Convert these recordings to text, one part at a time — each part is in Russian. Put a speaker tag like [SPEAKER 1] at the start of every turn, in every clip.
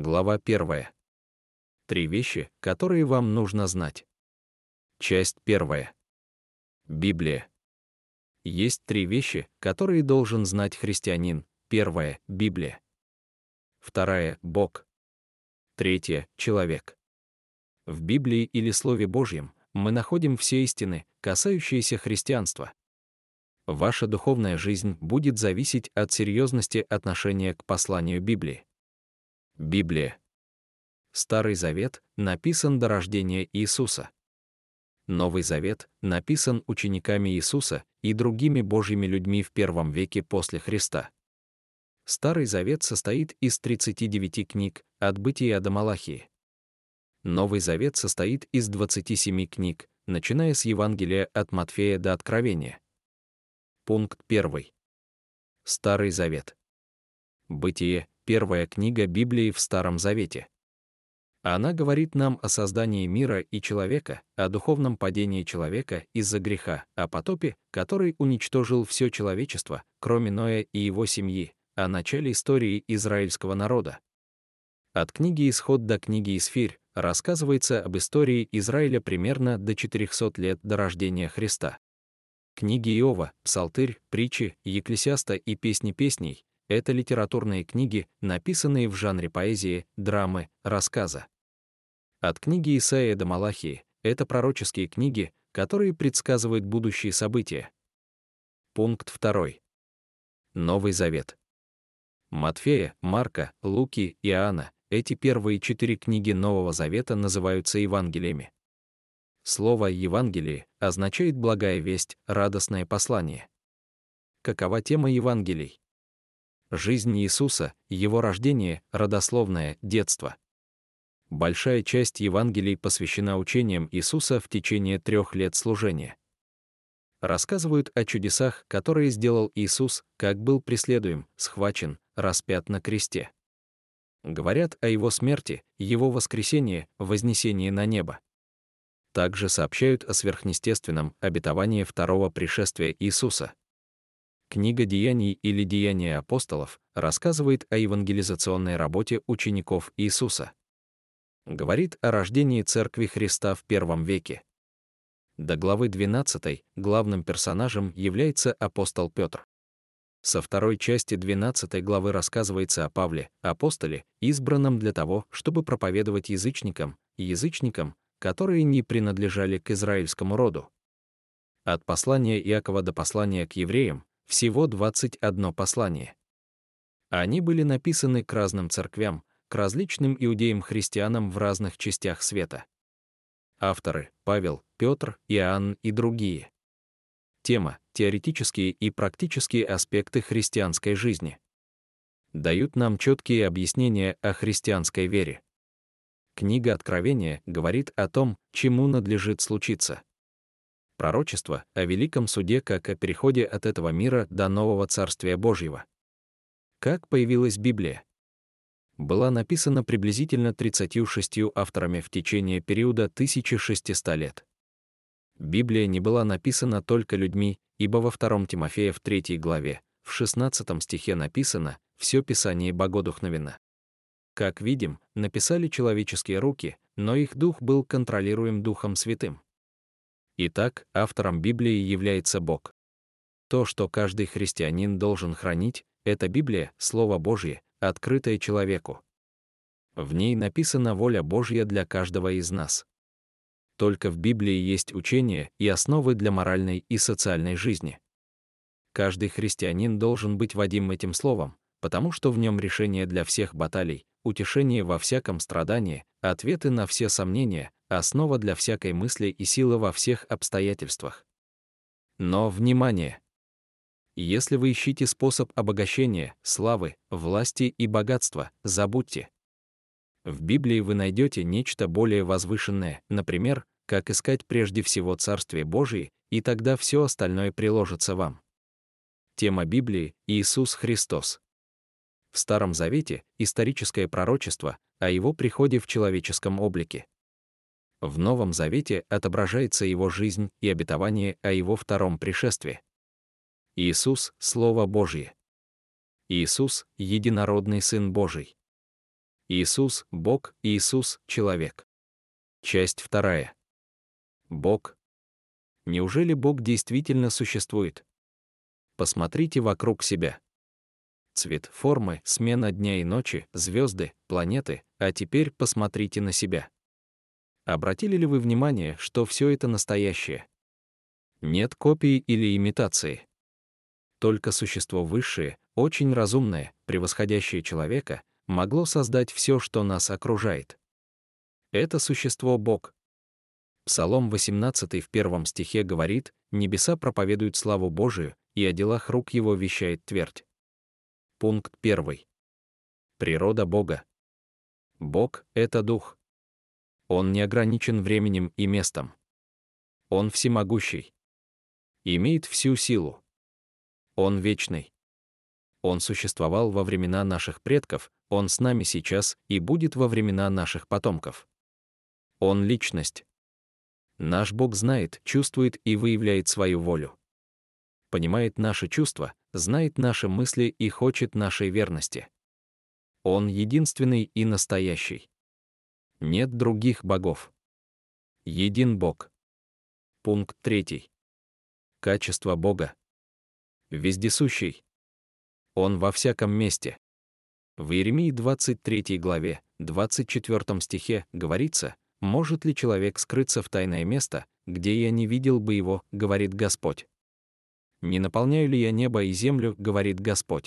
[SPEAKER 1] Глава 1. 3 вещи, которые вам нужно знать. Часть 1. Библия. Есть 3 вещи, которые должен знать христианин. 1. Библия. 2. Бог. 3. Человек. В Библии или Слове Божьем мы находим все истины, касающиеся христианства. Ваша духовная жизнь будет зависеть от серьезности отношения к посланию Библии. Библия. Старый Завет написан до рождения Иисуса. Новый Завет написан учениками Иисуса и другими Божьими людьми в первом веке после Христа. Старый Завет состоит из 39 книг, от Бытия до Малахии. Новый Завет состоит из 27 книг, начиная с Евангелия от Матфея до Откровения. Пункт 1. Старый Завет. Бытие — первая книга Библии в Старом Завете. Она говорит нам о создании мира и человека, о духовном падении человека из-за греха, о потопе, который уничтожил все человечество, кроме Ноя и его семьи, о начале истории израильского народа. От книги «Исход» до книги «Исфирь» рассказывается об истории Израиля примерно до 400 лет до рождения Христа. Книги Иова, Псалтырь, Притчи, Екклесиаста и Песни песней — это литературные книги, написанные в жанре поэзии, драмы, рассказа. От книги Исаия до Малахии — это пророческие книги, которые предсказывают будущие события. Пункт 2. Новый Завет. Матфея, Марка, Луки, Иоанна — эти первые 4 книги Нового Завета называются Евангелиями. Слово «Евангелие» означает «благая весть», «радостное послание». Какова тема Евангелий? Жизнь Иисуса, Его рождение, родословное, детство. Большая часть Евангелий посвящена учениям Иисуса в течение 3 лет служения. Рассказывают о чудесах, которые сделал Иисус, как был преследуем, схвачен, распят на кресте. Говорят о Его смерти, Его воскресении, вознесении на небо. Также сообщают о сверхъестественном обетовании второго пришествия Иисуса. Книга «Деяний» или «Деяния апостолов» рассказывает о евангелизационной работе учеников Иисуса. Говорит о рождении Церкви Христа в первом веке. До главы 12 главным персонажем является апостол Петр. Со второй части 12 главы рассказывается о Павле, апостоле, избранном для того, чтобы проповедовать язычникам, которые не принадлежали к израильскому роду. От послания Иакова до послания к евреям всего 21 послание. Они были написаны к разным церквям, к различным иудеям-христианам в разных частях света. Авторы — Павел, Петр, Иоанн и другие. Тема — теоретические и практические аспекты христианской жизни. Дают нам четкие объяснения о христианской вере. Книга Откровения говорит о том, чему надлежит случиться. Пророчество о великом суде как о переходе от этого мира до нового Царствия Божьего. Как появилась Библия? Была написана приблизительно 36 авторами в течение периода 1600 лет. Библия не была написана только людьми, ибо во 2 Тимофея в 3 главе, в 16 стихе написано «Все Писание богодухновенно». Как видим, написали человеческие руки, но их дух был контролируем Духом Святым. Итак, автором Библии является Бог. То, что каждый христианин должен хранить, это Библия, Слово Божье, открытое человеку. В ней написана воля Божья для каждого из нас. Только в Библии есть учение и основы для моральной и социальной жизни. Каждый христианин должен быть водим этим словом, потому что в нем решение для всех баталий, утешение во всяком страдании, ответы на все сомнения, основа для всякой мысли и сила во всех обстоятельствах. Но, внимание! Если вы ищете способ обогащения, славы, власти и богатства, забудьте. В Библии вы найдете нечто более возвышенное, например, как искать прежде всего Царствие Божие, и тогда все остальное приложится вам. Тема Библии — Иисус Христос. В Старом Завете — историческое пророчество о Его приходе в человеческом облике. В Новом Завете отображается Его жизнь и обетование о Его втором пришествии. Иисус — Слово Божье. Иисус — единородный Сын Божий. Иисус — Бог, Иисус — человек. Часть 2. Бог. Неужели Бог действительно существует? Посмотрите вокруг себя. Цвет, формы, смена дня и ночи, звезды, планеты, а теперь посмотрите на себя. Обратили ли вы внимание, что все это настоящее? Нет копии или имитации. Только существо высшее, очень разумное, превосходящее человека, могло создать все, что нас окружает. Это существо — Бог. Псалом 18 в 1 стихе говорит: «Небеса проповедуют славу Божию, и о делах рук его вещает твердь». Пункт 1. Природа Бога. Бог — это Дух. Он не ограничен временем и местом. Он всемогущий. Имеет всю силу. Он вечный. Он существовал во времена наших предков, Он с нами сейчас и будет во времена наших потомков. Он — личность. Наш Бог знает, чувствует и выявляет свою волю. Понимает наши чувства, знает наши мысли и хочет нашей верности. Он единственный и настоящий. Нет других богов. Един Бог. Пункт 3. Качество Бога. Вездесущий. Он во всяком месте. В Иеремии 23 главе, 24 стихе говорится: «Может ли человек скрыться в тайное место, где я не видел бы его, говорит Господь? Не наполняю ли я небо и землю, говорит Господь?»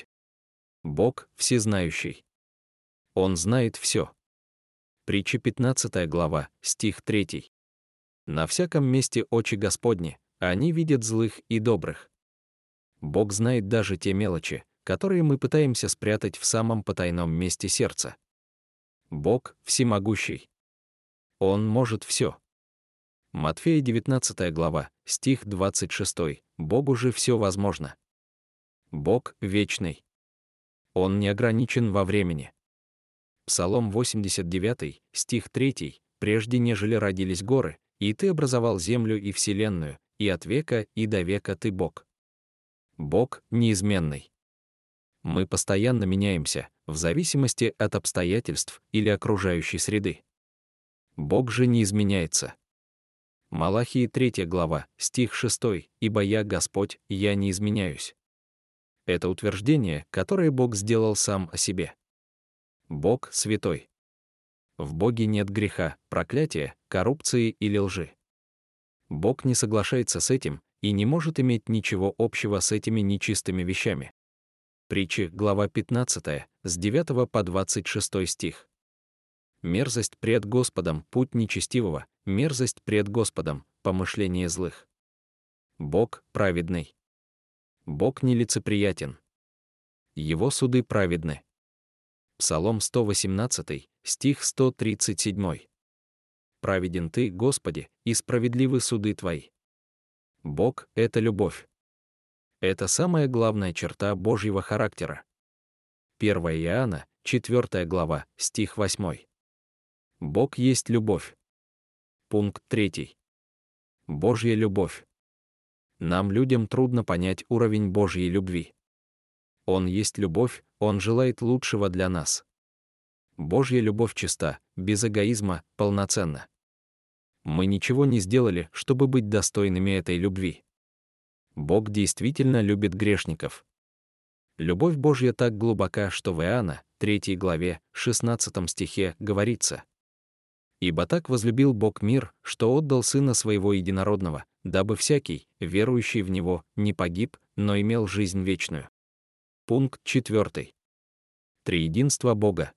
[SPEAKER 1] Бог всезнающий. Он знает все. Притча 15 глава, стих 3. «На всяком месте очи Господни, они видят злых и добрых». Бог знает даже те мелочи, которые мы пытаемся спрятать в самом потайном месте сердца. Бог всемогущий. Он может все. Матфея 19 глава, стих 26. Богу же все возможно. Бог вечный. Он не ограничен во времени. Псалом 89, стих 3. «Прежде нежели родились горы, и ты образовал землю и вселенную, и от века и до века ты Бог». Бог неизменный. Мы постоянно меняемся, в зависимости от обстоятельств или окружающей среды. Бог же не изменяется. Малахии 3 глава, стих 6. «Ибо я Господь, я не изменяюсь». Это утверждение, которое Бог сделал сам о себе. Бог святой. В Боге нет греха, проклятия, коррупции или лжи. Бог не соглашается с этим и не может иметь ничего общего с этими нечистыми вещами. Притчи, глава 15, с 9 по 26 стих. «Мерзость пред Господом — путь нечестивого, мерзость пред Господом — помышление злых». Бог праведный. Бог нелицеприятен. Его суды праведны. Псалом 118, стих 137. «Праведен Ты, Господи, и справедливы суды Твои». Бог — это любовь. Это самая главная черта Божьего характера. 1 Иоанна, 4 глава, стих 8. Бог есть любовь. Пункт 3. Божья любовь. Нам, людям, трудно понять уровень Божьей любви. Он есть любовь, Он желает лучшего для нас. Божья любовь чиста, без эгоизма, полноценна. Мы ничего не сделали, чтобы быть достойными этой любви. Бог действительно любит грешников. Любовь Божья так глубока, что в Иоанна, 3 главе, 16 стихе говорится: «Ибо так возлюбил Бог мир, что отдал Сына Своего Единородного, дабы всякий, верующий в Него, не погиб, но имел жизнь вечную». Пункт 4. Триединство Бога.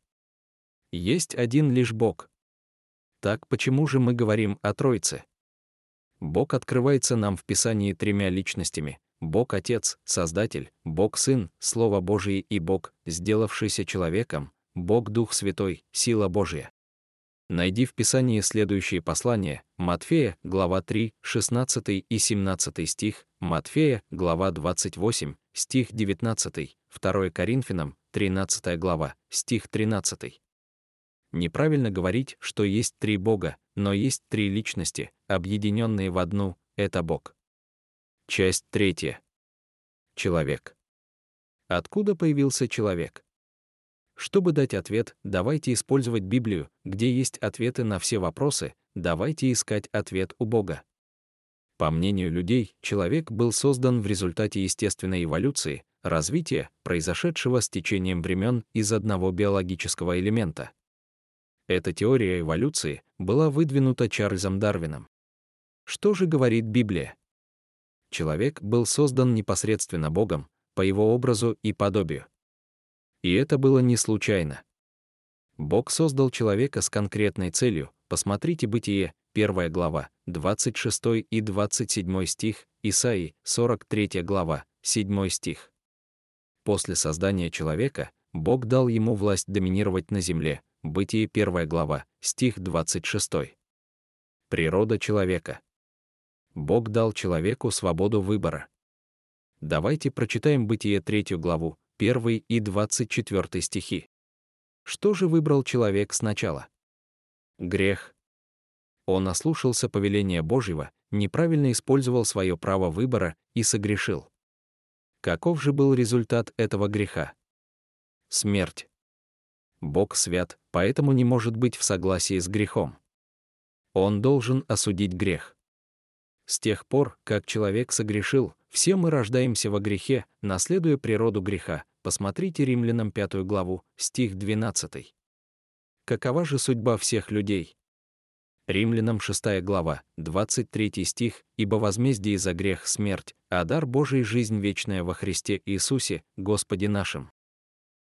[SPEAKER 1] Есть один лишь Бог. Так почему же мы говорим о Троице? Бог открывается нам в Писании тремя личностями: Бог Отец, Создатель, Бог Сын, Слово Божие и Бог, сделавшийся человеком, Бог Дух Святой, сила Божья. Найди в Писании следующие послания: Матфея, глава 3, 16 и 17 стих, Матфея, глава 28, стих 19, 2 Коринфянам, 13 глава, стих 13. Неправильно говорить, что есть три Бога, но есть три личности, объединенные в одну — это Бог. Часть 3. Человек. Откуда появился человек? Чтобы дать ответ, давайте использовать Библию, где есть ответы на все вопросы, давайте искать ответ у Бога. По мнению людей, человек был создан в результате естественной эволюции, развития, произошедшего с течением времен из одного биологического элемента. Эта теория эволюции была выдвинута Чарльзом Дарвином. Что же говорит Библия? Человек был создан непосредственно Богом, по его образу и подобию. И это было не случайно. Бог создал человека с конкретной целью. Посмотрите Бытие, 1 глава, 26 и 27 стих, Исаии, 43 глава, 7 стих. После создания человека Бог дал ему власть доминировать на земле, Бытие 1 глава, стих 26. Природа человека. Бог дал человеку свободу выбора. Давайте прочитаем Бытие 3 главу, 1 и 24 стихи. Что же выбрал человек сначала? Грех. Он ослушался повеления Божьего, неправильно использовал свое право выбора и согрешил. Каков же был результат этого греха? Смерть. Бог свят, поэтому не может быть в согласии с грехом. Он должен осудить грех. С тех пор, как человек согрешил, все мы рождаемся во грехе, наследуя природу греха. Посмотрите Римлянам 5 главу, стих 12. Какова же судьба всех людей? Римлянам 6 глава, 23 стих, «Ибо возмездие за грех — смерть, а дар Божий — жизнь вечная во Христе Иисусе, Господе нашим».